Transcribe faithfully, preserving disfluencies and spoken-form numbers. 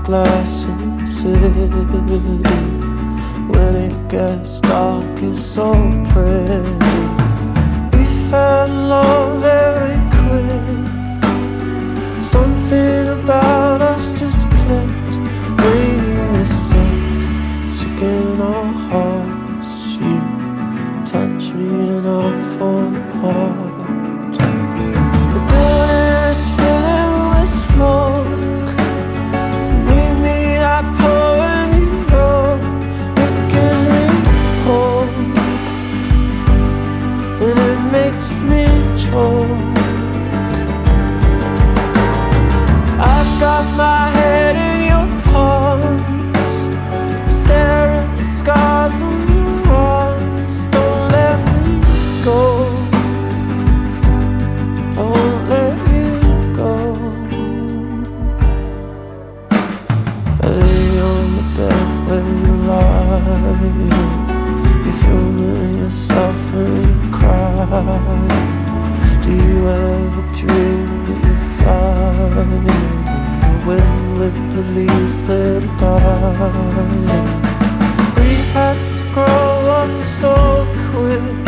glass and city. When it gets dark, it's so pretty. We fell in love very quick. Something about us just clicked. We were sick, sick in our hearts. You touch me and I fall apart. The building is filling with smoke. Meet me at Pony Road. It gives me hope, and it makes me choke. I've got my head in your palms, stare at the scars on your arms. Don't let me go, I won't let you go. I lay on the bed where you lie. You filming yourself and you cry. Do you ever dream that you fly in the wind with the leaves that are dying? We had to grow up so quick.